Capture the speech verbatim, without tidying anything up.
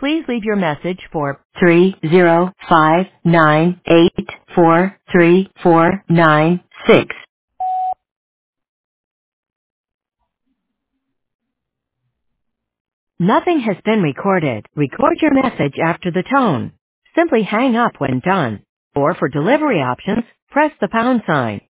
Please leave your message for three zero five nine eight four three four nine six. Nothing has been recorded. Record your message after the tone. Simply hang up when done. Or for delivery options, press the pound sign.